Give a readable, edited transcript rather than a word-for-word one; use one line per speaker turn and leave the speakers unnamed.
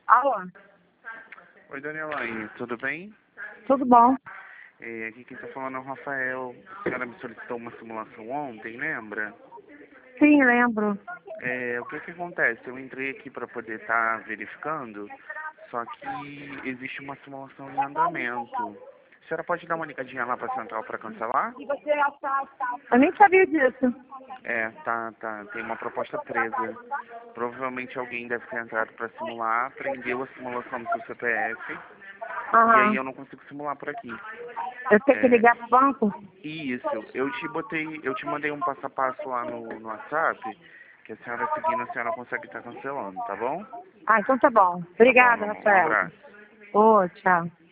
Alô?
Oi, Danielaine, tudo bem?
Tudo bom?
Aqui quem está falando é o Rafael. A senhora me solicitou uma simulação ontem, lembra?
Sim, lembro.
O que que acontece? Eu entrei aqui para poder estar verificando, só que existe uma simulação em andamento. A senhora pode dar uma ligadinha lá para a central para cancelar?
Eu nem sabia disso.
Tem uma proposta presa. Provavelmente alguém deve ter entrado para simular, prendeu a simulação do seu CPF, e aí
Aham.
eu não consigo simular por aqui.
Eu tenho que
É,
ligar pro banco?
Isso, eu te mandei um passo a passo lá no WhatsApp, que a senhora seguindo, a senhora consegue estar cancelando, tá bom?
Ah, então tá bom.
Tá bom,
Obrigada,
meu amor, um
Rafael.
abraço.
Ô, tchau.